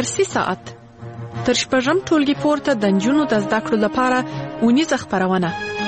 درسي ساعت تر شپږم ټولګي پورته د نجونو د زده کړو لپاره اونیزه خپرونه.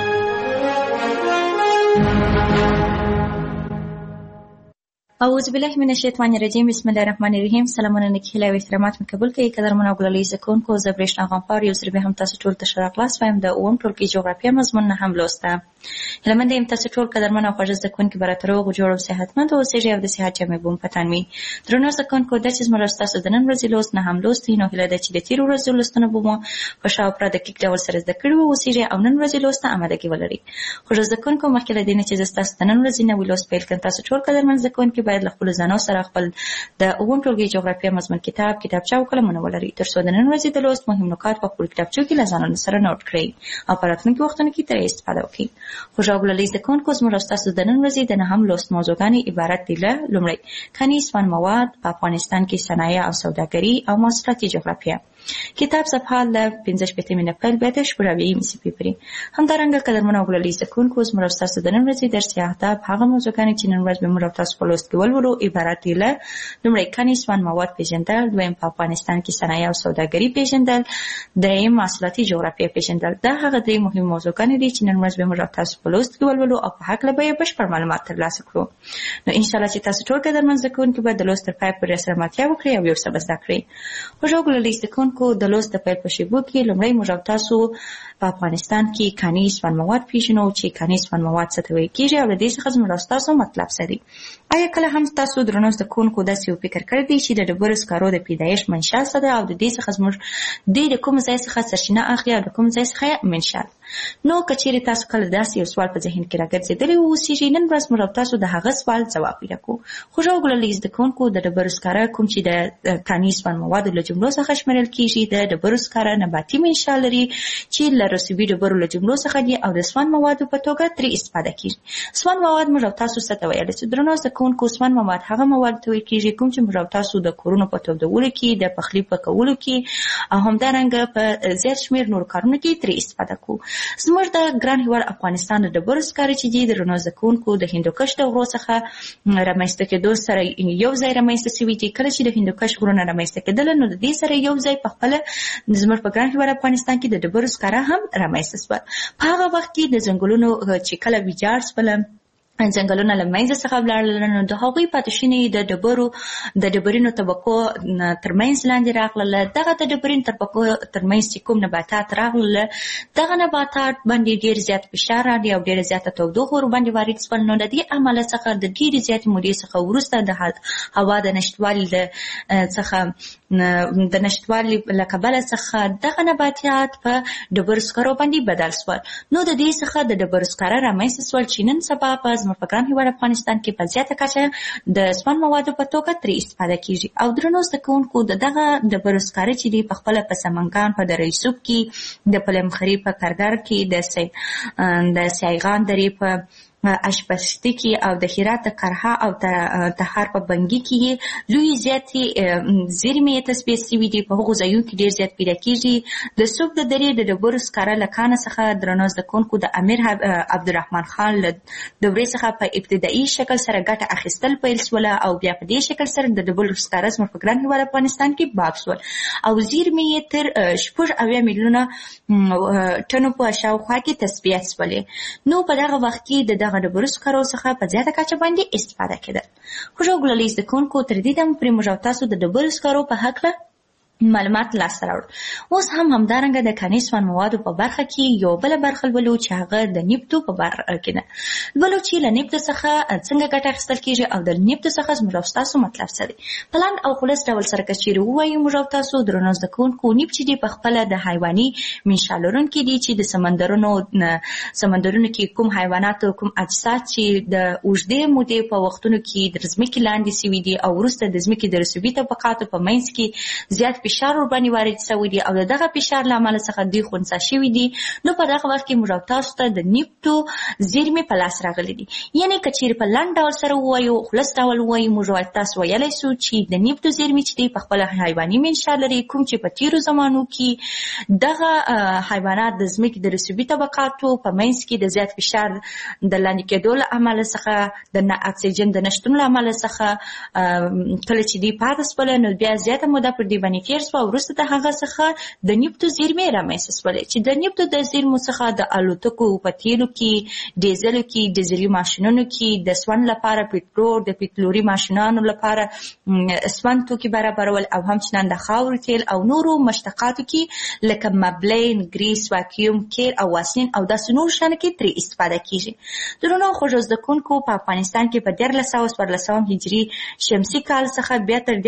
اعوذ بالله من الشیطان الرجیم. بسم الله الرحمن الرحیم. سلامونه نکهله او احترامات مقبول کړئ. قدرمن او ګلالي زکونکو زه برېښنا غنپار یو ځل به هم تاسو ټول ته ښه راغلاست وایم. د اووم ټولګي جغرافیه مضمون نه هم لوسته. هیله یم تاسو ټول قدرمن او خوږ زکونکي به راته روغ جوړ او صحتمند اوسئ او د صحت جامې به مو په تن وي. درنو زکونکو دا چې زموږ ستاسو د نن ورځې لوست نه هم لوستي، نو هیله ده چې د تېرو ورځو لوستونه به مو په ښه او پوره دقیق ډول سره زده کړي واوسئ او نن ورځې لوست ته امادګي ولرئ. خوږ زکونکو مخکې له دې نه چې زه ستاسو د نن ورځې نوی لوست پیل کړم، تاسو ټول قدرمن زکونکي باید له خپلو ځانو سره خپل د اووم ټولګي جغرافیه مضمون کتابچه او قلمونه ولرئ، ترڅو د نن ورځې د لوست مهم نکات په خپلو کتابچو کې له ځانونو سره نوټ کړئ او په راتلونکي وختونو کې ترې استفاده وکړئ. خوږ او ګلالي زکونکو زموږ او ستاسو د نن ورځې د نهم لوست موضوعګانې عبارت دي له: لومړی، کانیز فن مواد په افغانستان کې صنایع او سوداګري او محصولاتي جغرافیه. کتاب صفحه له 65 نه پیل به د شپږاویې مصفحې پورې. همدارنګه قدرمن او ګلالي زکونکو زموږ او ستاسو د نن ورځې درسي اهداف هغه موضوعګانې چې نن ورځ به موږ او تاسو په لوست کې ولولو عبارت دي له: لومړی، کانیز فن مواد پیژندل. دویم، په افغانستان کې صنایع او سوداګري پیژندل. دریم، محصولاتي جغرافیه پیژندل. دا هغه درې مهم موضوعګانې دي چې نن ورځ به موږ او تاسو په لوست کې ولولو او په هکله به یې بشپړ معلومات ترلاسه کړو. نو انشاءالله چې تاسو ټول قدرمن زکونکي به د لوست تر پای پورې سره ملتیا وکړئ او یو څه به زده کړئ. خوږ او ګلالي زکونکو د لوست د پیل په شیبو کې لومړی موږ او تاسو په افغانستان کې کانیز فن مواد پیژنو چې کانیز فن مواد څه ته ویل کېږي او له دې څخه زموږ او ستاسو مطلب څه دی. آیا کله هم تاسو درنو زدهکوونکو داسې یو فکر کړی دی چې د ډبرو سکرو د پیدایښت منشا څه ده او د دې څخه زموږ د کوم ځای څخه سرچینه اخلي او د کوم ځای څخه یې منشا؟ نو که چیرې تاسو کله داسې یو سوال په ذهن کې راګرځېدلی واوسېږي، نن ورځ موږ او تاسو د هغه سوال ځواب پیدا کړو. خوږ او ګلالي زدهکوونکو د ډبرو سکاره کوم چې د کانیز فن موادو له جملو څخه شمیرل کېږي، د ډبرو سکاره نباتي منشا لري چې له رسوبي ډبرو له جملو څخه دي او د سون موادو په توګه ترې استفاده کېږي. سون مواد موږ او تاسو څه ته ویلی چې درنو زدهکوونکو سون مواد هغه مواد ته ویل کېږي کوم چې موږ او تاسو د کورونو په تودولو کې، د پخلي په کولو کې او همدارنګه په زیات شمېر نورو کارونو کې ترې استفاده کوو. زموږ د ګران هېواد افغانستان د ډبرو سکاره چې دي د درنو زدهکوونکو د هندوکش د غرو څخه رامنځته کېدو سره یو ځای رامنځته شوي دي. کله چې د هندوکش غرونه رامنځته کېدله نو د دې سره یو ځای په خپله زموږ په ګران هېواد افغانستان کې د ډبرو سکاره هم رامنځته شول. په هغه وخت کې د ځنګلونو چې کله ویجاړ شول، ځنګلونه له منځه څخه ولاړل، نو د هغوی پاتې شوني د ډبرینو طبقو ترمنځ لاندې راغلله. دغه د ډبرینو طبقو ترمنځ چې کوم نباتات راغلله، دغه نباتات باندې ډېر زیات فشار راغی او ډېره زیاته تودوخه ورباندې وارد شول. نو د دې امله څخه د ډېرې زیاتې مودې څخه وروسته د هوا د نشتوالي له کبله څخه دغه نباتات په ډبرو سکرو باندې بدل شول. نو د دې څخه د ډبرو سکاره رامنځته شول چې نن سبا په زموږ په ګران هېواد افغانستان کې په زیاته کچه د سون موادو په توګه ترې استفاده کېږي. او درنو زدهکوونکو د دغه ډبرو سکاره چې دي په خپله په سمنګان، په دره یوسف کې، د پلمخري په کرګر کې، د سیغان درې په اشپشتي کې او د هرات د کرها او تخار په بنګي کې لوی زیاتې زیرمې تثبیت شوي دي. په هغو ځایونو کې ډېر زیات پیدا کېږي. د سوب د درې د ډبرو سکاره له کانه څخه درنو زدهکوونکو د امیر عبدالرحمن خان له دورې څخه په ابتدایي شکل سره ګټه اخیستل پیل شوله او بیا په دې شکل سره د ډبرو سکاره زموږ په ګران هېواد افغانستان کې باب شول او زیرمې یې تر 80 میلیونه ټنو په شاوخوا کې تثبیت شولې. نو په دغه وخت کې د دغه ډبرو سکرو څخه په زیاته کچه باندې استفاده کېدل. خوږ او ګلالي زدهکوونکو تر دې دمه پورې موږ او تاسو د ډبرو سکرو په هکله معلومات لاسته راوړل. اوس هم همدارنګه د کانیز فن موادو په برخه کې یو بله برخه لولو چې هغه د نفتو په برخه کې ده. لولو چې له نفتو څخه څنګه ګټه اخیستل کېږي او د نفتو څخه زموږ او ستاسو مطلب څه دی. په لنډ او خلاص ډول سره که چیرې ووایو موږ او تاسو درنو زدهکوونکو، نفت چې دی په خپله د حیواني منشا لرونکي دي چې د سمندرونو کې کوم حیوانات او کوم اجساد چې د اوږدې مودې په وختونو کې د ځمکې لاندې شوي دي او وروسته د ځمکې د رسوبي طبقاتو په منځ کې زیات فشار ورباندې وارد شوی دی او د دغه فشار له امله څخه دوی خنثی شوي دي. نو په دغه وخت کې موږ او تاسو ته د نفتو زیرمې په لاس راغلي دي. یعنې که چیرې په لنډ ډول سره ووایو، خلاص ډول ووایو، موږ او تاسو ویلی شو چې د نفتو زیرمې چې دی په خپله حیواني منشا لري، کوم چې په تېرو زمانو کې دغه حیوانات د ځمکې د رسوبي طبقاتو په منځ کې د زیات فشار د لاندې کېدو له امله څخه د اکسیجن د نشتون له امله څخه کله چې دوی پاتې شول نو بیا زیاته موده پر دې باندې ډېر شو. وروسته د هغه څخه د نفتو زیرمې رامنځته شولې چې د نفتو د زیرمو څخه د الوتکو په تیلو کې، ډیزلو کې، ډیزلي ماشینونو کې د سون لپاره پټرول، د پټرولي ماشینانو لپاره سون توکي برابرول، او همچنان د خاورو تیل او نورو مشتقاتو کې لکه مبلین، ګریس، واکیوم کیر او واسلین او داسې نور شیانو کې ترې استفاده کیږي. درنو خوږو زده کوونکو، په افغانستان کې په 1414 هجري شمسي کال څخه بیا تر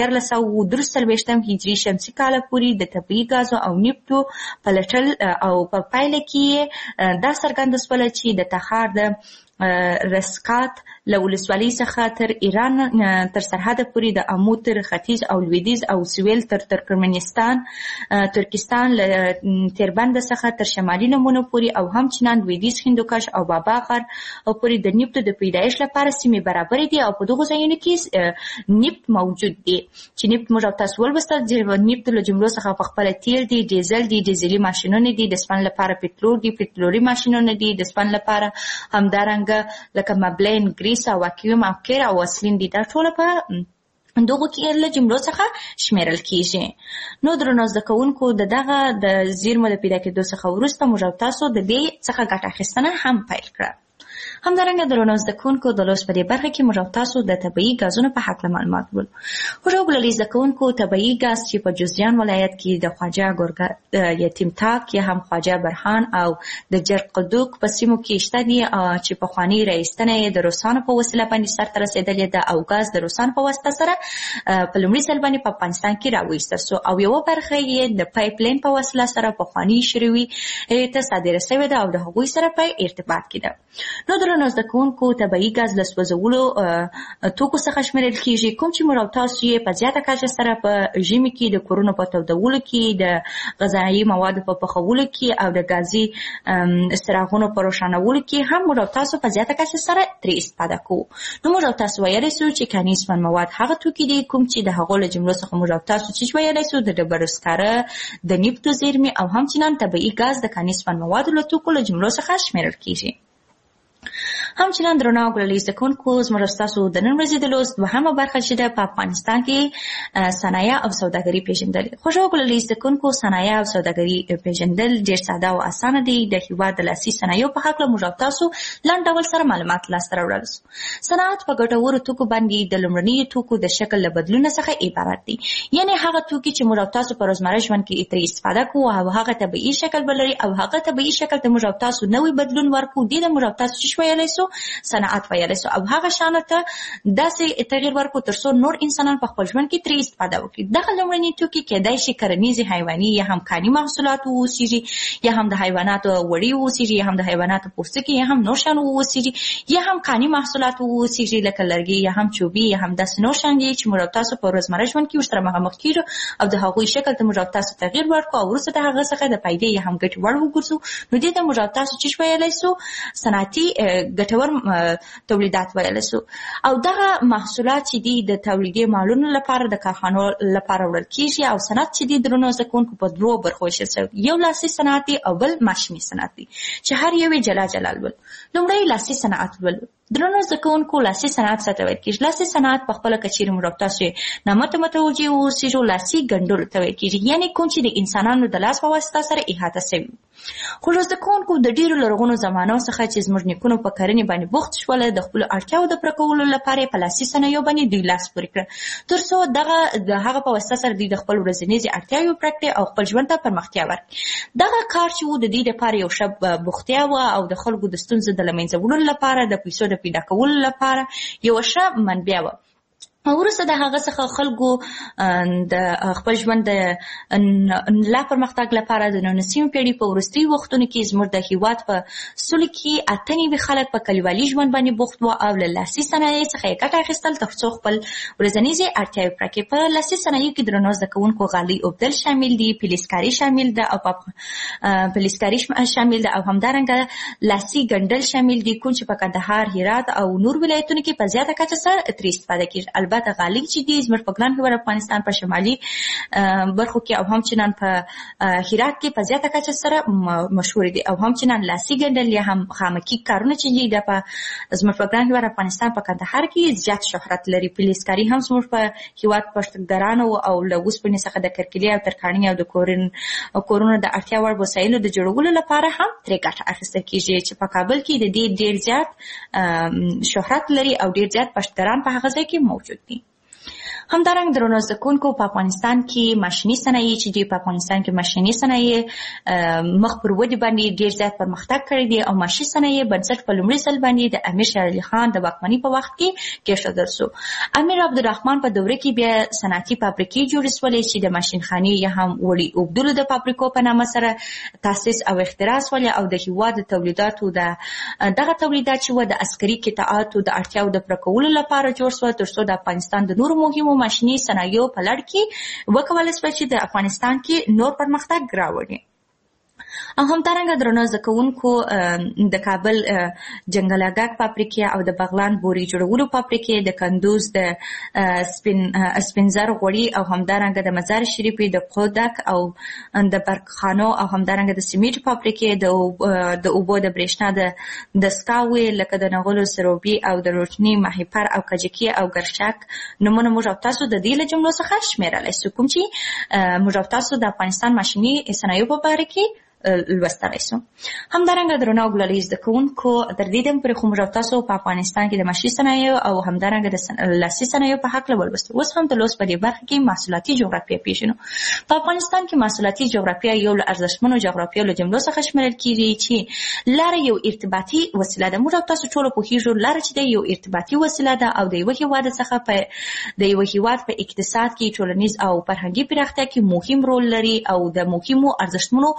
1443 هجري شمسي کال پورې د طبیعي ګازو او نفتو پلټل او په پایله کې دا څرګنده شوله چې د تخار د رسکات له ولسوالۍ څخه تر ایران تر سرحده پورې د امو تر ختیځ او لویدیځ او سویل تر ترکمنستان، ترکستان له تیربند څخه تر شمالي نمونو پورې او همچنان لویدیځ هندوکش او بابا غر او پورې د نفتو د پیدایش لپاره سیمې برابرې دي او په دغو ځایونو کې نفت موجود دی چې نفت موږ او تاسو ولوستل چې نفت له جملو څخه په خپله تیل دي، ډیزل دي، ډیزلي ماشینونه دي، د سپن لپاره پټرول دي، پټرولي ماشینونه دي، د سپن لپاره همدارنګه لکه مبلین، ګریس او واکیوم او کیر او واسلین دي. دا ټول په دغو کې له جملو څخه شمیرل کیږي. نو درنو زده کوونکو، دغه د زیرمو د پیدا کېدو څخه وروسته موږ او تاسو د دې څخه ګټه اخیستنه هم پیل کړه. همدارنګه درنو زده کوونکو، د لوست په دې برخه کې موږ او تاسو د طبیعي ګازونو په هکله معلومات ولرو. خوږو ګلالي زده کوونکو، طبیعي ګاز چې په جوزجان ولایت کې د خواجه ګورګر یتیم تاک یا هم خواجه برهان او د جرقدوق په سیمو کې شته دي چې پخواني رایستنه یې د روسانو په وسیله باندې سرته رسېدلې ده او ګاز د روسانو په واسطه سره په لومړي ځل باندې په افغانستان کې راوایستل سو او یوه برخه یې د پایپ لین په وسیله سره پخواني شوروي ته صادره شوې ده او د هغوی سره په ارتباط کې ده. نو درنو زده کوونکو، طبیعي ګاز له سوځولو توکو څخه شمیرل کیږي، کوم چې موږ او تاسو یې په زیاته کچه سره په ژمي کې د کورونو په تودولو کې، د غذایي موادو په پخولو کې او د ګازي څراغونو په روښانولو کې هم موږ او تاسو په زیاته کچه سره ترې استفاده کوو. نو موږ او تاسو ویلی سو چې کاني سپن مواد هغه توکي دي کوم چې د هغو له جملو څخه موږ او تاسو چې ویلی سو د ډبرو سکاره، د نفتو زیرمې او همچنان طبیعي ګاز د کاني سپن موادو له توکو له جملو څخه شمیرل کیږي. همچنان درنو ګلالي زده کوونکو، زموږ ستاسو د نن ورځې د لوست دوهمه برخه چې ده په افغانستان کې صنایع او سوداګري پیژندل. خوږو ګلالي زده کوونکو، صنایع او سوداګري پیژندل ډېر ساده او اسانه دي. د هېواد د لاسي صنایعو په هکله موږ او تاسو لنډ ډول سره معلومات لاسته راوړل سو. صنعت په ګټورو توکو باندې د لومړنیو توکو د شکل له بدلونه څخه عبارت دي، یعنې هغه توکي چې موږ او تاسو په روزمره ژوند کې ترې استفاده کوو او هغه طبیعي شکل ولري او هغه طبیعي شکل ته موږ او تاسو نوی بدلون ورکوو. دې ته موږ او تاسو چې ویلی سو صنعت ویلی سو او هغه شیانو ته داسې تغیر ورکړو تر څو نور انسانان په خپل ژوند کې ترې استفاده وکړي. دغه لومړني توکي کیدای شي کرنیزې، حیواني یا هم کاني محصولات واوسیږي، یا هم د حیواناتو وړۍ واوسیږي، یا هم د حیواناتو پوستکي، یا هم نور شیان واوسیږي، یا هم کاني محصولات واوسیږي لکه لرګي یا هم چوبي یا هم داسې نور شیان دي چې موږ او تاسو په ورځمره ژوند کې ورسره مخامخ کیږو او د هغوی شکل ته موږ او تاسو تغیر ورکړو او وروسته د هغه څخه د پیدې یا هم ګټې وړ وګرځو. نو دې ته موږ او تاسو چې ویلی سو صنعتي ګټور تولیدات ویلی سو. او دغه محصولات چې دي د تولیدي مالونو لپاره د کارخانو لپاره وړل کیږي او صنعت چې دي درنو زده کوونکو په دوو برخو ویشل شوی، یو لاسي صنعت دی او بل ماشیني صنعت دی چې هر یو یې جلا جلا لولو. لومړی لاسي صنعت ولولو. درنو زده کوونکو، لاسي صنعت څه ته ویل کیږي؟ لاسي صنعت په خپله که چیرې موږ او تاسو نامه متوجه واوسېږو، لاسي ګنډلو ته ویل کیږي، یعنې کوم چې د انسانانو د لاس په واسطه سره احاطه شوي. خو زده کوونکو، د ډېرو لرغونو زمانو څخه چې زموږ نیکونو په کرنې باندې بوخت شوله، د خپلو اړتیاوو د پوره کولو لپاره یې په لاسي صنایعو باندې دوی لاس پورې کړه تر څو د هغه په واسطه سره دوی د خپل ورځنیزې اړتیاوې پوره کړي او خپل ژوند ته پرمختیا ورکړي. دغه کار چې و د دوی لپاره یو ښه بوختیا وه او د خلکو د ستونزو د له منځه وړلو لپاره، د پیسو د پیدا کولو لپاره یوه ښه منبع وه. وروسته د هغه څخه خلکو د خپل ژوند د لا پرمختګ لپاره د 19مې پیړۍ په وروستیو وختونو کې زموږ د هېواد په سلو کې 98 خلک په کلیوالي ژوند باندې بوخت وو او له لاسي صنایعو څخه یې ګټه اخیستل تر څو خپل ورځنیزې اړتیاوې پوره کړي. په لاسي صنایعو کې درنو زده کوونکو غالۍ اوبدل شامل دي، پلیسکاري شامل ده او پلیسکاري شامل ده او همدارنګه لاسي ګنډل شامل دي، کوم چې په کندهار، هرات او نور ولایتونو کې په زیاته کچه سره ترې استفاده کېږي. البته غالۍ چې دي زموږ په ګران هېواد افغانستان په شمالي برخو کې او هم چې نن په هرات کې په زیاته کچه سره مشهور دي او هم چې نن لاسي ګنډل یا هم خامکي کارونه چې دي د په زموږ په ګران هېواد افغانستان په کندهار کې زیات شهرت لري. پولیسکاري هم زموږ په هېواد پرمختګدارانو او له اوسپنې څخه د کرکیلې او ترکاڼۍ او د کورونو د اړتیا وړ وسایلو د جوړولو لپاره هم ترې ګټه اخیستل کېږي چې په کابل کې د دې ډېر زیات شهرت لري او ډېر زیات پشتګران په هغه ځای کې موجود دي. همدارنګه درنو زده کوونکو په افغانستان کې ماشیني صنایع چې دي په افغانستان کې ماشیني صنایع مخ پر ودې باندې ډېر زیات پرمختګ کړی دی او ماشیني صنایع بنسټ په لومړي ځل باندې د امیر شېر علي خان د واکمنۍ په وخت کې کېښودل شو. امیر عبدالرحمن په دوره کې بیا صنعتي فابریکې جوړې شولې چې د ماشینخانې یا هم وړي اوبدلو د فابریکو په نامه سره تاسیس او اختراع شولې او د هېواد د تولیداتو دغه تولیدات چې وو د عسکري قطعاتو د اړتیاو د پوره کولو لپاره جوړ شول تر څو د افغانستان د نورو مهمو ماشیني صنایعو په لړ کې وکولای شول چې د افغانستان کې نور پرمختګ راوړي. او همدارنګه درنو زده کوونکو د کابل جنګلاګک فابریکې او د بغلان بوري جوړولو فابریکې د کندوز د سپینزر غوړي او همدارنګه د مزار شریف د قودک او د برقخانو او همدارنګه د سیمنټ فابریکې د اوبو د برېښنا د سکاوي لکه د نغلو سروبي او د روټني ماهیپر او کجکي او ګرشک نمونه موږ تاسو د دې له جملو څخه شمیرلی شو کوم چې موږ تاسو د افغانستان ماشیني صنایعو په باره کې لوستلی شو. همدارنګه درنو ګلالي زده کوونکو تر دې دمه پورې خو موږ تاسو په افغانستان کې د ماشیني صنایعو او همدارنګه د لاسي صنایعو په هکله ولوستو. اوس هم د لوست په دې برخه کې محصولاتي جغرافیه پیژنو. په افغانستان کې محصولاتي جغرافیه یو له ارزښتمنو جغرافیو له جملو څخه شمیرل کېږي چې لاره یو ارتباطي وسیله ده. موږ تاسو ټول پوهیږو لاره چې د یو ارتباطي وسیله ده او د یو هېواد څخه د یو هېواد په اقتصاد کې ټولنیز او فرهنګي پراختیا کې مهم رول لري او د مهمو ارزښتمنو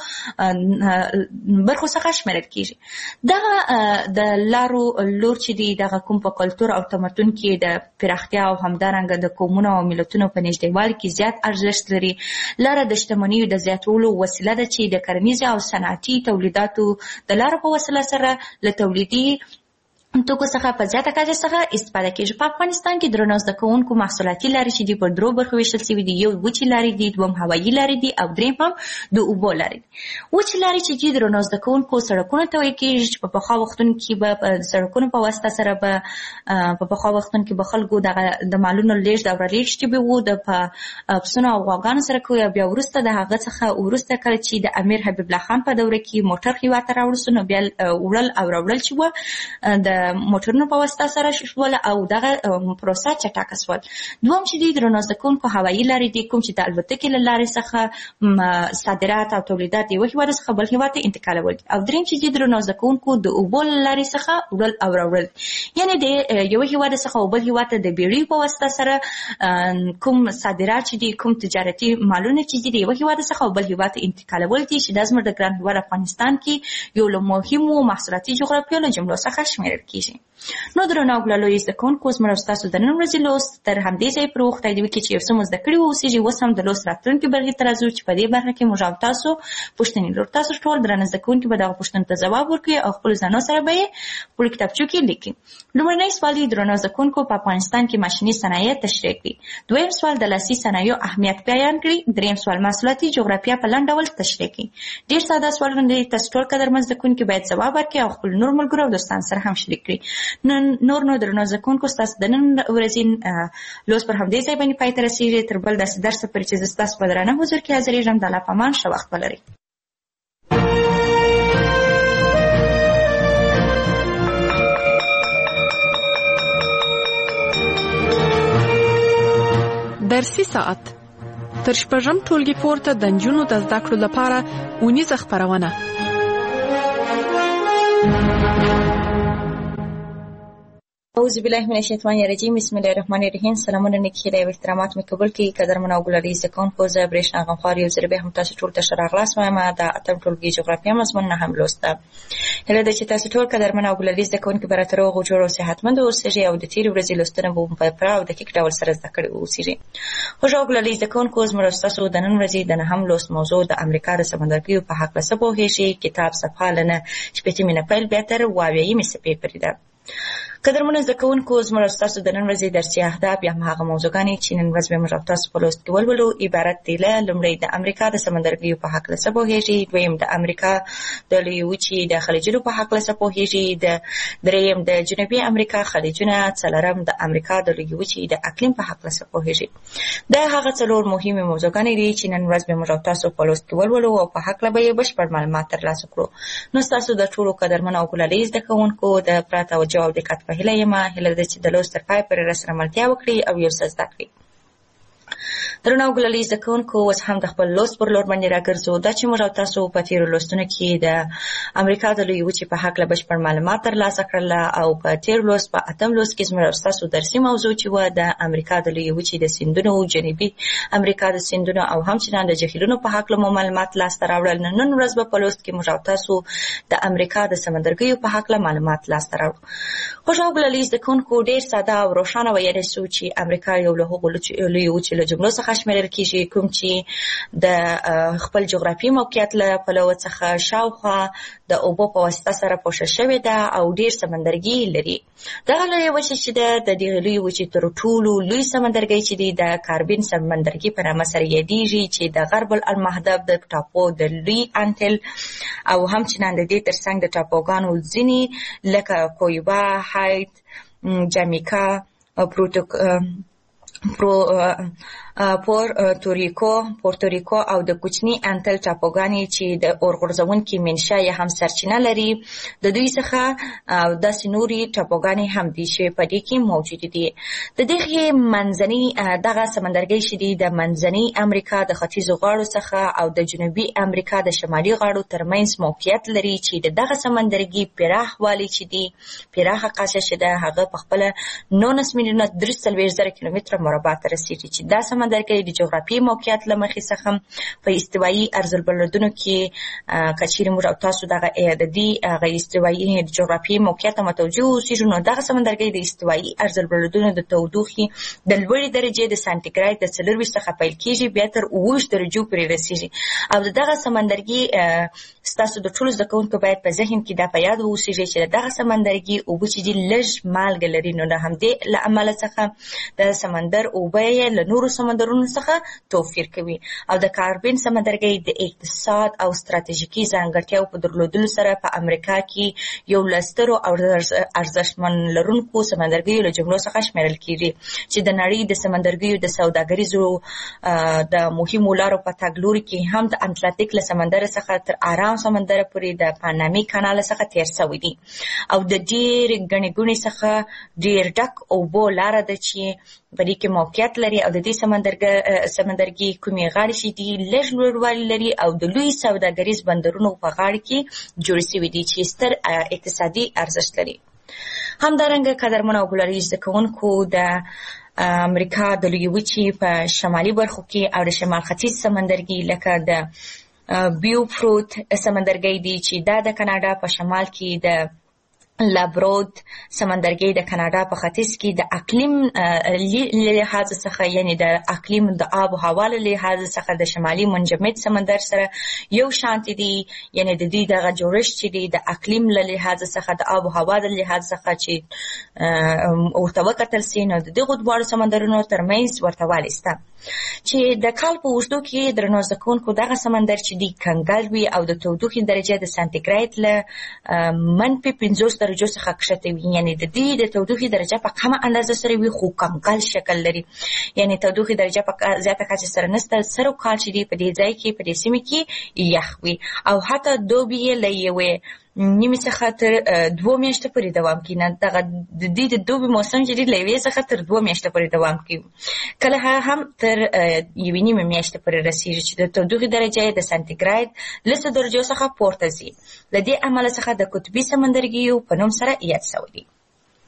برخو څخه شمیرل کېږي. دغه د لارو لور چې دی دغه کوم په کلتور او تمدن کې د پراختیا او همدارنګه د قومونو او ملتونو په نږدېوالي کې زیات ارزښت لري. لاره د شتمنیو د زیاتولو وسیله ده چې د کرنیزې او صنعتي تولیداتو د لارو په وسیله سره له تولیدي توکو څخه په زیاته کچه څخه استفاده کېږي. په افغانستان کې درنو زده کوونکو محصولاتي لارې چې دي په درو برخو ویشل شوي دي. یو وچې لارې دي، دوم هوایي لارې دي او دریم هم د اوبو لارې دي. وچې لارې چې دي درنو زده کوونکو سړکونو ته ویل کېږي چې په پخوا وختونو کې به د سړکونو په واسطه سره به په پخوا وختونو کې به خلکو د مالونو لېږد او رالېږد چې به وو د پسونو او غواګانو سره کوي. بیا وروسته د هغه څخه وروسته کله چې د امیر حبیب الله خان په دوره کې موټر هېواد ته راوړل شو نو بیا وړل او راوړل چې وه د موټرونو په واسطه سره شول او دغه پروسه چټکه شول. دوم چې دی درنو زده کوونکو هوایي لارې دي کوم چې د الوتکې له لارې څخه صادرات او تولیدات د یوه هېواد څخه بل هېواد ته انتقالول دي. او دریم چې دی درنو زده کوونکو د اوبو له لارې څخه وړل او راوړل، یعنې د یوه هېواد څخه بل هېواد ته د بیړیو په واسطه سره کوم صادرات چې دي کوم تجارتي مالونه چې دي د یوه هېواد څخه بل هېواد ته انتقالول دي چې دا زموږ د ګران هېواد افغانستان کې یو له مهمو محصولاتي جغرافیو له جملو څخه شمیرل کېږي. نو درنو ګلالو زده کوونکو زموږ ستاسو د نن ورځې لوست تر همدې ځایه پورې وختی دی کې چې یو څه مو زده کړي واوسېږي. اوس هم د لوست راتلونکي برخې ته راځو چې په دې برخه کې موږ او تاسو پوښتنې لرو. تاسو ټول درانه زده کوونکي به دغه پوښتنو ته ځواب ورکړي او خپلو ځانو سره به یې خپلو کتابچو کې لیکي. لومړنی سوال یې درنو زده کوونکو په افغانستان کې ماشیني صنایع تشریح کړي. دویم سوال د لاسي صنایعو اهمیت بیان کړي. دریم سوال محصولاتي جغرافیه په لنډ ډول تشریح کړي. ډېر ساده سوالونه دي، تاسو ټول قدرمن زده کوونکي باید ځواب ورکړي او خپل نور ملګرو او دوستانو سره هم شریک کړي. نور نو درنو زده کوونکو ستاسو د نن ورځې لوست پر همدې ځای باندې پای ته رسېږي. تر بل داسې درسه پورې چې زه ستاسو په درانه حضور کې حاضرېږم د الله په امان ښه وخت ولرئ. درسي ساعت تر شپږم ټولګي پورته د نجونو د زده کړو لپاره اونیزه خپرونه. اعوذ بالله من الشیطان الرجیم. بسم الله الرحمن الرحیم. سلامونه نیکی هیلې او احترامات مې قبول کړئ. قدرمن او ګلالي زده کوونکو، زه برېښنا غمخوار یو ځل بیا هم تاسو ټول ته ښه راغلاست وایم. د اتم ټولګي جغرافیه مضمون نه هم لوست ده. هیله ده چې تاسو ټول قدرمن او ګلالي زده کوونکي به راته روغ او جوړ او صحتمند اوسېږئ او د تېرې ورځې لوستنه به مو په پوره او دقیق ډول سره زده کړي اوسېږئ. خوږ او ګلالي زده کوونکو، زموږ ستاسو د نن ورځې د نهم لوست موضوع د امریکا د سمندرګیو په هکله څه پوهېږئ. کتاب صفحه له 9 شپېتمې نه پیل بیا تر 22مې صفحې پورې ده. قدرمنو زده کوونکو، زموږ او ستاسو د نن ورځې درسي اهداف یا هم هغه موضوعګانې چې نن ورځ به موږ او تاسو په لوست کې ولولو عبارت دي له: لومړی د امریکا د سمندرګیو په هکله څه پوهېږي، دویم د امریکا د لویې وچې د خلیجونو په هکله څه پوهېږي، دریم د جنوبي امریکا خلیجونه، څلورم د امریکا د لویې وچې د اقلیم په هکله څه پوهېږي. دا هغه څلور مهمې موضوعګانې دي چې نن ورځ به موږ او تاسو په لوست کې ولولو او په هکله به یې بشپړ معلومات ترلاسه کړو. نو ستاسو د ټولو قدرمنو او ګلالي زده کوونکو د پوره توجه او دقت په هیله یم. هیله ده چې د لوست تر پای پورې راسره ملتیا وکړي او یو څه زده کړي. درنو او ګلالي زده کوونکو، اوس هم د خپل لوست پر لور باندې راګرځو. دا چې موږ او تاسو په تېرو لوستونو کې د امریکا د لویې وچې په هکله بشپړ معلومات ترلاسه کړل او په تېر لوست په اتم لوست کې زموږ او ستاسو درسي موضوع چې وه د امریکا د لویې وچې د سیندونو، جنوبي امریکا د سیندونو او همچنان د جهیلونو په هکله مو معلومات لاسته راوړل. نن ورځ به په لوست کې موږ او تاسو د امریکا د سمندرګیو په هکله معلومات لاسته راوړو. خوږ او ګلالي زده کوونکو، ډېر ساده او روښانه ویلی سو چې امریکا یو له هغو لویې وچې له جملو څخه شمیرل کېږي کوم چې د خپل جغرافیایي موقعیت له پلوه څخه شاوخوا د اوبو په واسطه سره پوښل شوې ده او ډېر سمندرګي لري. دغه لویه وچه چې ده د دغې لویې وچې تر ټولو لوی سمندرګی چې دی د کاربین سمندرګي په نامه سره یادېږي چې د غرب المحدب د ټاپو د لوی انټل او همچنان د دې ترڅنګ د ټاپوګانو ځینې لکه کویبا، هایت، جامیکا، پورتوریکو او د کوچني انټل ټاپوګانې چې د اورغورځونکي منشا یا هم سرچینه لري د دوی څخه او داسې نورې ټاپوګانې هم دي چې په دې کې موجود دي. د دغې منځني دغه سمندرګی چې دی د منځني امریکا د ختیځو غاړو څخه او د جنوبي امریکا د شمالي غاړو ترمنځ موقعیت لري چې د دغه سمندرګي پراخ والی چې دی پراخه قاشه چې ده هغه په خپله 19,340,000 کیلومتره مربع ته رسېږي چې دا سمندرګی د جغرافیایي موقعیت له مخې څخه په استوایي ارضالبلدونو کې که چیرې موږ او تاسو دغه د دې هغه استوایي جغرافیایي موقعیت ته متوجه اوسېږو نو دغه سمندرګی د استوایي ارضالبلدونو د تودوخې د لوړې درجې د سانتیګراد د 40 څخه پیل کېږي بیا تر 20 درجو پورې رسېږي. او دغه سمندرګي ستاسو د ټولو زده کوونکو باید په ذهن کې دا په یاد واوسېږي چې دغه سمندرګي اوبه چې دي لږ مالګه لري نو د همدې له امله څخه د سمندر اوبه یې له نورو سمندرونو څخه توپیر کوي. او د کاربین سمندرګي د اقتصاد او ستراتیژیکي ځانګړتیاو په درلودلو سره په امریکا کې یو له سترو او ارزښتمن لرونکو سمندرګیو له جملو څخه شمیرل کېږي چې د نړۍ د سمندرګیو د سوداګریزو د مهمو لارو په تګ لوري کې هم د اتلانتیک له سمندر څخه تر آرام سمندر پورې د پانامي کانال څخه تیر شوی دي او د ډېرې ګڼې ګوڼې څخه ډېر ډک اوبو لاره ده چې په دې کې موقعیت لري او د دې سمندرګي کومې غاړې چې دي لږ لوړوالی لري او د لوی سوداګریز بندرونو په غاړه کې جوړې شوي دي چې ستر اقتصادي ارزښت لري. همدارنګه قدرمنو او ګلالي زده کوونکو، د امریکا د لویې وچې په شمالي برخو کې او د شمال ختیځ سمندرګي لکه د بیوفورت سمندرګي دی چې دا د کاناډا په شمال کې د لابرود سمندرګي د کاناډا په ختیځ کې د اقلیم لحاظ څخه یعنی د اقلیم د آب و هوا لحاظ څخه د شمالي منجمد سمندر سره یو شانتي دي، یعنی د دې دغه جوړښت چې دی د اقلیم لحاظ څخه د آب و هوا د لحاظ څخه چې ورته وکتل سي نو د دغو دواړو سمندرونو ترمنځ ورته والی شته چې د کال په اوږدو کې درنو زده کوونکو دغه سمندر چې دی کنګل وي او د تودوخې درجه د سانتیګراد له -50 درجو څخه کښته وي، یعنی د دې د تودوخې درجه په کمه اندازه سره وي خو کنګل شکل لري، یعنی تودوخې درجه په زیاته کچه سره نسته. سرو کال چې دی په دې ځای کې په دې سیمه کې یخ وي او حتی دوبی یې له یوې نیمې څخه تر 2 میاشتو پورې دوام کوي. دغه د دې د دوبي موسم چې دی له یوې څخه تر 2 میاشتو پورې دوام کوي، کله هم تر 1.5 میاشتې پورې رسېږي چې د تودوخې درجه د سانتیګراد 10 درجو څخه پورته ځي. له دې امله څخه د قطبي سمندرګیو په نوم سره یاد شوی دی.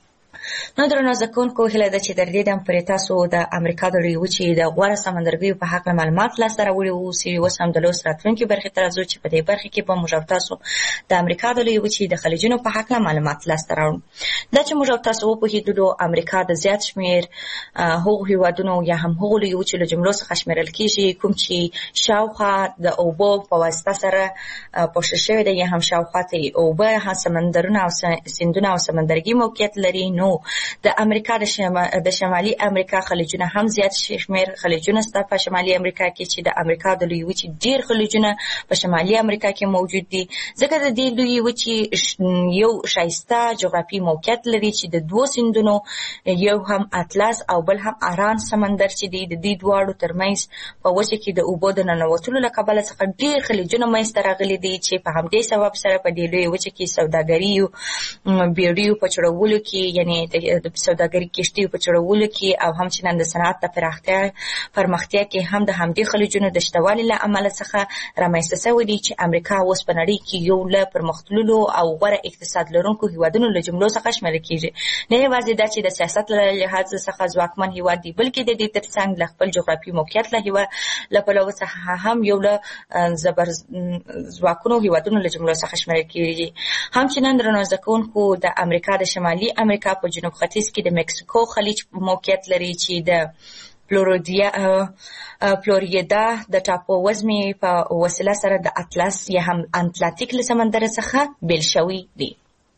نو درنو زکونکو هیله ده چې در دې دم پرې تاسو د امریکا د لویې وچې د غوره سمندرګیو په هکله معلومات لاسته راوړي اوسئ. اوس هم د لوست راتلونکي برخې ته راځو چې په دې برخه کې به موږ او تاسو د امریکا د لویې وچې د خلیجونو په هکله معلومات لاسته راوړو. دا چې موږ او تاسو وپوهېدلو امریکا د زیات شمېر هغو هېوادونو یا هم هغو لویې وچې له جملو څخه شمېرل کېږي کوم چې شاوخوا د اوبو په واسطه سره پوښل شوی دی یا هم شاوخوا ته یې اوبه سمندرونه او سیندونه او سمندرګي موقعیت لري. نو د امریکا د شمالي امریکا خلیجونه هم زیات شمېر خلیجونه شته په شمالي امریکا کې چې د امریکا د لویې وچې ډېر خلیجونه په شمالي امریکا کې موجود دي ځکه د دې لویې وچې یو ښایسته جغرافي موقعیت لري چې د دوو سیندونو یو هم اطلس او بل هم اران سمندر چې دی د دې دواړو ترمنځ په وچه کې د اوبو د ننوتلو له کبله څخه ډېر خلیجونه منځته راغلي دي چې په همدې سبب سره په دې لویې وچه کې سوداګریو بیړیو په چړولو کې یعنی د سوداګري کښتیو په چړولو کې او همچنان د صنعت د پرمختیا کې هم د همدې خلیجونو د شتوالي له امله څخه رامنځته شوی دی چې امریکا اوس په نړۍ کې یو له پرمختللو او غوره اقتصاد لرونکو هیوادونو له جملو څخه شمېرل کېږي. نه یوازې دا چې د سیاست له لحاظ څخه ځواکمن هیواد دی بلکې د دې ترڅنګ له خپل جغرافي موقعیت له پلوه څخه هم یو له ځواکونو هیوادونو له جملو څخه شمېرل کېږي. همچنان درنو زده کوونکو د امریکا د شمالي امریکا په جنوب ختیځ کې د مکسیکو خلیج موقعیت لري چې د فلوریدا د ټاپو وزمې په وسیله سره د اطلس یا هم اتلانتیک له سمندر څخه بیل شوی دی.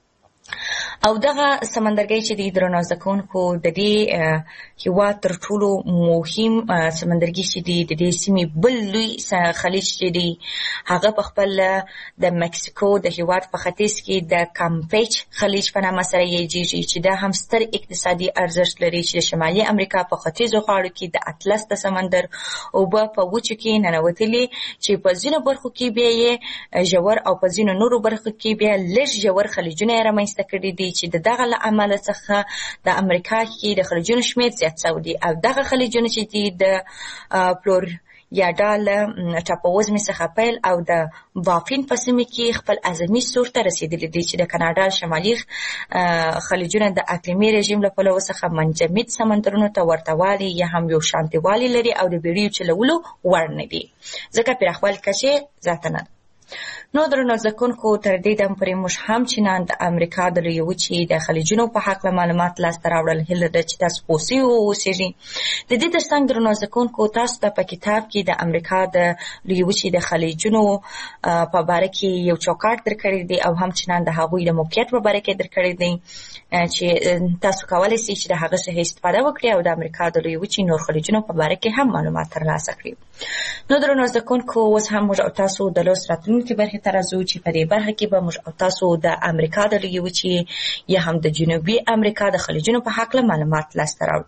او دغه سمندرګي چې د درنو زده کوونکو د دې هیواد تر ټولو مهم سمندرګي چې د دې سیمې بل لوی خلیج چې دی هغه په خپل د مکسیکو د هیواد په ختیځ کې د کامپیچ خلیج په نامه سره یادېږي چې دا هم ستر اقتصادي ارزښت لري چې د شمالي امریکا په ختیځو غاړو کې د اطلس د سمندر اوبه په وچو کې ننوتلي چې په ځینو برخو کې بیا یې ژور او په ځینو نورو برخو کې بیا لږ ژور خلیجونه یې رامنځته کړي دي چې د دغه له امله څخه د امریکا کې د خلیجونو شمېر زیات شوی دی او دغه خلیجونه چې دي د فلوریدا له ټاپووزمې څخه پیل او د بافین په سیمه کې خپل اعظمي سور ته رسېدلي دي چې د کاناډا شمالي خلیجونه د اقلیمي رژیم له پلوه څخه منجمد سمندرونو ته ورتهوالی یا هم یو شانتیوالی لري او د بیړیو چلولو وړ نه دي ځکه پراخوالي کچې زیاته نه ده. نو درنو زده کوونکو تر دې دم پورې موږ همچنان د امریکا د لویې وچې د خلیجونو په هکله معلومات لاسته راوړل. هیله ده چې تاسو پوه سوي واوسېږئ. د دې ترڅنګ درنو زده کوونکو تاسو ته په کتاب کې د امریکا د لویې وچې د خلیجونو په باره کې یو چوکاټ درکړی دی او همچنان د هغوی د موقعیت په باره کې درکړی دی چې تاسو کولی شئ چې د هغه څخه استفاده وکړئ او د امریکا د لویې وچې نور خلیجونو په باره کې هم معلومات ترلاسه کړئ. نو درنو زده کوونکو اوس هم موږ او تاسو د لوست راتلونکي برخې ته راځو چې په دې برخه کې به موږ او تاسو د امریکا د لویې وچې یا هم د جنوبي امریکا د خلیجونو په هکله معلومات لاسته راوړو.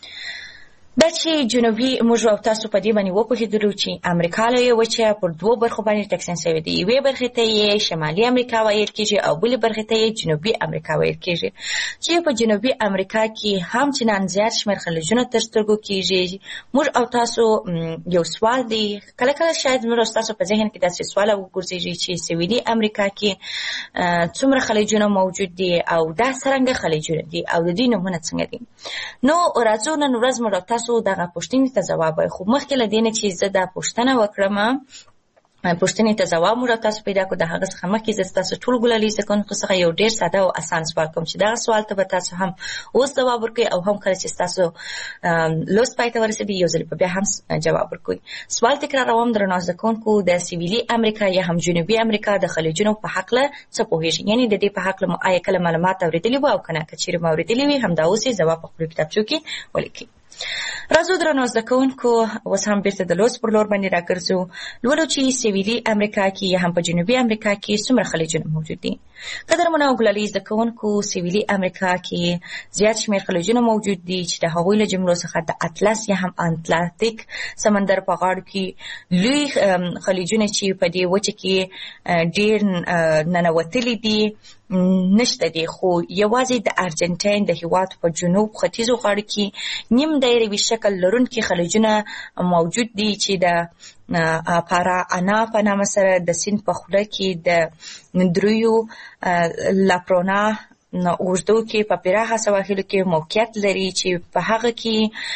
دا چې جنوبي موږ او تاسو په دې باندې وپوهېدلو چې امریکا لویه وچه پر دوو برخو باندې تقسیم شوې ده. یوې برخې ته یې شمالي امریکا ویل کېږي او بلې برخې ته یې جنوبي امریکا ویل کېږي چې په جنوبي امریکا کې همچنان زیات شمېر خلیجونه تر سترګو کېږي. موږ او تاسو یو سوال دی کله کله شاید موږ او تاسو په ذهن کې داسې سوال وګرځېږي چې سویلي امریکا کې څومره خلیجونه موجود دي او دا څرنګه خلیجونه دي او د دې نومونه څنګه دي. نو راځو نن ورځ موږ او تاسو دغه پوښتنې ته ځواب وایو. خو مخکې له دې نه چې زه دا پوښتنه وکړم پوښتنې ته ځواب موږ تاسو پیدا کړو د هغه څخه مخکې زه تاسو ټول ګلالي زده کوونکو څخه یو ډېر ساده او اسان سوال کوم چې دغه سوال ته به تاسو هم اوس ځواب ورکړئ او هم کله چې تاسو لوست پای ته ورسېږي یو ځل بیا هم جواب ورکړئ. سوال تکراروم درنو زده کوونکو د سویلي امریکا یا هم جنوبي امریکا د خلیجونو په هکله څه پوهېږئ یعنې د دې په هکله مو آیا کله معلومات اورېدلي وو او که نه که چېرې مو اورېدلي وي همدا اوس یې ځواب په خپلو کتابچو کې ولیکئ. راځو درنو زده کوونکو اوس هم بیرته د لوست پر لور باندې راګرځو. لولو چې سویلي امریکا کې یا هم په جنوبي امریکا کې څومره خلیجونه موجود دي. قدرمنو او ګلالي زده کوونکو سویلي امریکا کې زیات شمېر خلیجونه موجود دي چې د هغوی له جملو څخه د اطلس یا هم اتلانتیک سمندر په غاړو کې لوی خلیجونه چې په دې وچه کې ډېر ننوتلي دي نشته دي. خو یوازې د ارجنټاین د هیواد په جنوب ختیځو غاړو کې نیم دایروي شکل لرونکي خلیجونه موجود دي چې د پارا انا په نامه سره د سیند په خوله کې د دریو لاپرونا اوږدو کې په پراخه سواحلو کې موقعیت لري چې په هغه کې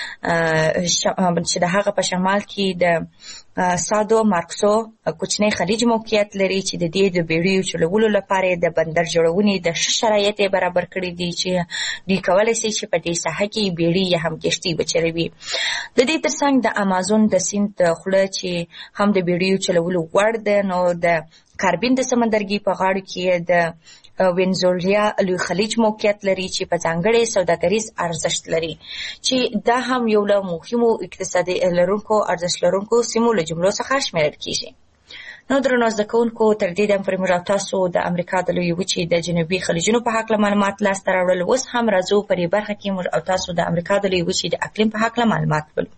چې د هغه په شمال کې د سادو مارکسو کوچنی خلیج موقعیت لري چې د دې د بیړیو چلولو لپاره د بندر جوړونې د شرایط برابر کړي دي چې دوی کولی شي چې په دې ساحه کې بیړۍ یا هم کشتۍ وچلوي. د دې ترڅنګ د امازون د سیند خوله چې هم د بیړیو چلولو وړ ده، نو د کاربین د سمندرګي په غاړو کې د وینزولیا لوی خلیج موقعیت لري چې په ځانګړي سوداګریز ارزښت لري چې دا هم یو له مهمو اقتصادي ارزښت لرونکو سیمو له جملو څخه شمیرل کیږي. نو درنو زده کوونکو، تر دې دمه پورې موږ تاسو د امریکا د لویې وچې د جنوبي خلیجونو په هکله معلومات لاسته راوړل. اوس هم راځو په دې برخه کې موږ تاسو د امریکا د لویې وچې د اقلیم په هکله معلومات ولرو.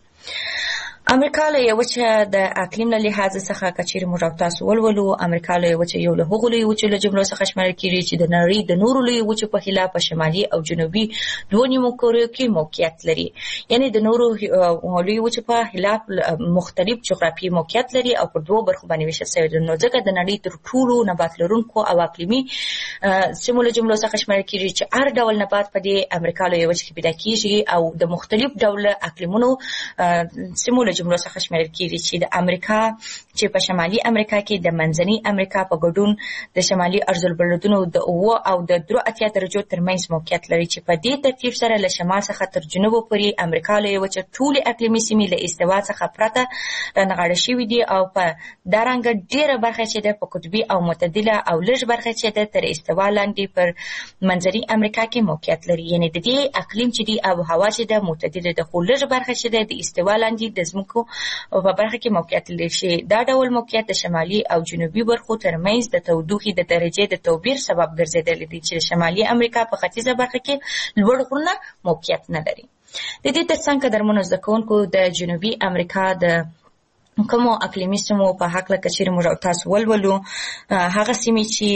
امریکا له وچه د اقلیم له لحاظ څخه کچیر موږ تاسو ولولو. امریکا له وچه یو له هغو لویو وچو له جملو څخه شمېرل کیږي چې د نړۍ د نورو لویو وچو په خلاف په شمالي او جنوبي دوه نیمو کورو کې موقعیت لري. یعنی د نورو لویو وچو په خلاف مختلف جغرافیایي موقعیت لري او پر دوه برخو باندې ویشل شوی دی. نو ځکه د نړۍ تر ټولو نبات لرونکو او اقلیمي سیمو له جملو څخه شمېرل کیږي چې هر ډول نبات په دې امریکا له وچه کې پیدا کیږي او د مختلف ډول اقلیمونو سیمو له جملو څخه شمېرل کیږي چې د امریکا چې په شمالي امریکا کې د منځنۍ امریکا په ګډون د شمالي ارزالبلدونو د 9 او د 83 درجو ترمنځ موقعیت لري چې په دې ترتیب سره له شمال څخه تر جنوب پورې امریکا له وچه ټولې اقلیمي سیمې له استوا څخه پرته رانغاړل شوي دي او په دارنګه ډېره برخه چې د په قطبي او معتدله او لږ برخه چې د تر استوا لاندې پر منځنۍ امریکا کې موقعیت لري. یعنی د دې اقلیم چې دی او هوا چې د معتدله د خو لږ برخه چې د استوا لاندې د ځمکو په برخه کې موقعیت لري چې دا ډول موقعیت د شمالي او جنوبي برخو ترمنځ د تودوخې د درجې د توپیر سبب ګرځېدلی دی چې د شمالي امریکا په ختیځه برخه کې لوړ غرونه موقعیت نه لري. د دې ترڅنګ قدرمنو زده کوونکو، د جنوبي امریکا د کومو اقلیمي سیمو په هکله کچیر موږ تاسو ولولو. هغه سیمې چې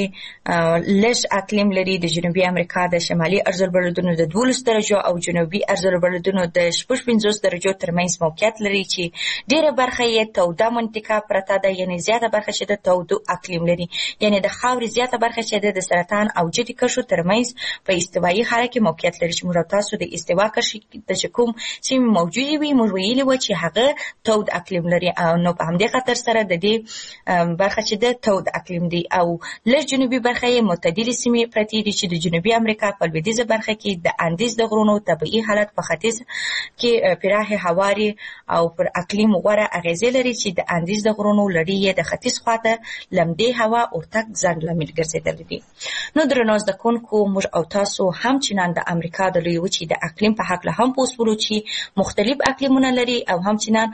لږ اقلیم لري د جنوبي امریکا د شمالي ارزالبلدونو د 12 درجو او جنوبي ارزالبلدونو د 55 درجو ترمنځ موقعیت لري چې ډېره برخه یې توده منطقه پرته ده. یعنی زیاته برخه چې د تودو اقلیم لري، یعنی د خاورې زیاته برخه چې د سرطان او جدي کرښو ترمنځ په استوایي حاله کې موقعیت لري چې موږ تاسو د استوا کرښې د کوم سیمې موجودې وي موږ ویلي و چې هغه تود اقلیم لري. نو په همدې خاطر سره د دې برخه چې د تود اقلیم دی او لږ جنوبي برخه یې معتدلې سیمې پرتې دي چې د جنوبي امریکا په لویدیځه برخه کې د اندیز د غرونو طبیعي حالت په ختیځ کې پراخې هوارې او پر اقلیم غوره اغیزې لري چې د اندیز د غرونو لړۍ یې د ختیځ خواته لمدې هوا او تګ ځنډ لامل ګرځېدلی دي. نو درنو زده کوونکو، موږ او تاسو همچنان د امریکا د لویې وچې د اقلیم په هکله هم پوه شولو چې مختلف اقلیمونه لري او همچنان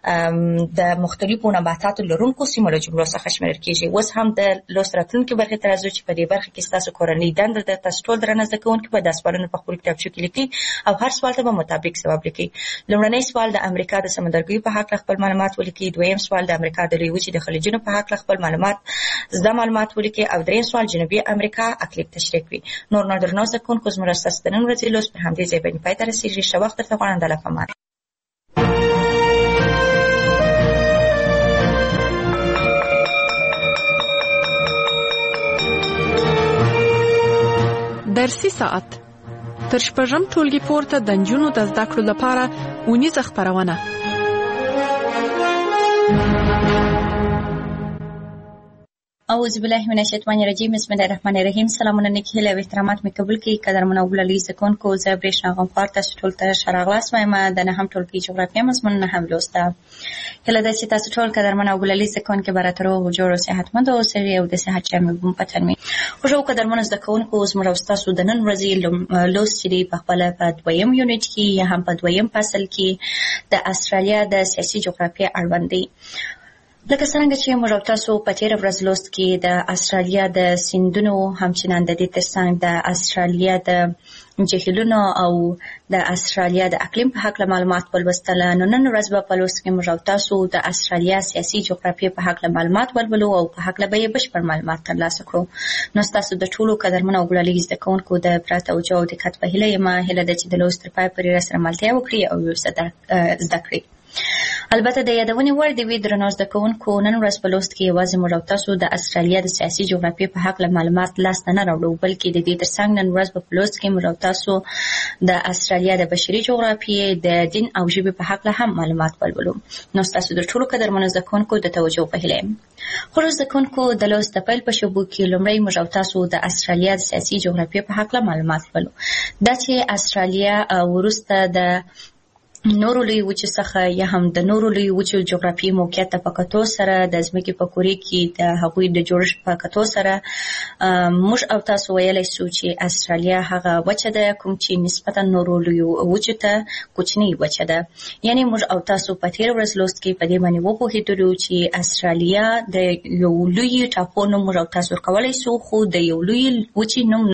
د مختلفو نباتاتو لرونکو سیمو له جملو څخه شمیرل کیږي. اوس هم د لوست راتلونکي برخې ته راځو چې په دې برخه کې ستاسو کورنۍ دنده ده. تاسو ټول درنه زده کوونکي به دا سوالونه په خپل کتابچو کې لیکئ او هر سوال ته به مطابق ځواب لیکئ. لومړنی سوال د امریکا د سمندرګیو په هکله خپل معلومات ولیکئ. دویم سوال د امریکا د لویې وچې د خلیجونو په هکله خپل معلومات ولیکئ او دریم سوال جنوبي امریکا اقلیم تشریح کړئ. نور درنو زده کوونکو، زموږ ستاسو د نن ورځې لوست پر همدې ځای باندې پای ته رسیږي. ښه وخت درته غواړم. د الله په امان. درسي ساعت تر شپږم ټولګي پورته د نجونو د زده کړو لپاره اونیزه خپرونه. اعوذ بالله من الشیطان الرجیم. بسم الله الرحمن الرحیم. سلامونه نیک هیله او احترامات مې قبول کړئ. قدرمن او ګلالي زکونکو، زه برېښنا غمخوار تاسو ټول ته ښه راغلاست وایم. د نهم ټولګي جغرافیه مضمون نه هم لوسته. هیله ده چې تاسو ټول قدرمن او ګلالي زکونکو به راته روغ جوړ او صحتمند اوسئ او د صحت جامې بوم پتن مې خوښو. قدرمن زده کوونکو، زموږ او ستاسو د نن ورځې لوست چې دی په خپله په دویم یونټ کې یا هم په دویم فصل کې د استرالیا د سیاسي جغرافیه اړوند دی. لکه څنګه چې موږ تاسو په تیره ورځ لوست کې د استرالیا د سیندونو همچنان د دې ترڅنګ د استرالیا د جهیلونو او د استرالیا د اقلیم په هکله معلومات ولوستل. نو نن ورځ به په لوست کې موږ تاسو د استرالیا سیاسي جغرافیه په هکله معلومات ولولو او په هکله به یې بشپړ معلومات ترلاسه کړو. نو ستاسو د ټولو قدرمنو او ګلالي زده کوونکو د پراته توجه او دقت په هیله یم. هیله ده چې د لوست تر پای پورې راسره ملتیا وکړئ او یې زده کړئ. البته د یادونې وړ د وی درنو زده کوونکو نن ورځ په لوست کې یوازې موږ او تاسو د استرالیا د سیاسي جغرافیې په حق له معلومات لاسته نه راوړو، بلکې د دې ترڅنګ نن ورځ په لوست کې موږ او تاسو د استرالیا د بشري جغرافیې د دین او ژبې په حق له هم معلومات ولولو. نو تاسو د ټولو قدرمنو زده کوونکو د توجه په هیله یم. خو زده کوونکو د لوست د پیل په شوبو کې لومړی موږ او تاسو د استرالیا د سیاسي جغرافیې په حق له معلومات ولولو. دا چې استرالیا وروسته د نورو لوی وچو څخه یا هم د نورو لوی وچو جغرافیایي موقعیت ته په کتو سره د ځمکې په کورې کې د هغوی د جوړښت په کتو سره موږ او تاسو ویلی سو چې استرالیا هغه وچه ده کوم چې نسبتا نورو لوی وچو ته کوچنۍ وچه ده. یعنی موږ او تاسو په تېره ورځ لوست کې په دې باندې وپوهېدلو چې استرالیا د یو لوی ټاپو نوم موږ او تاسو ورکولی سو، خو د یو لوی وچې نوم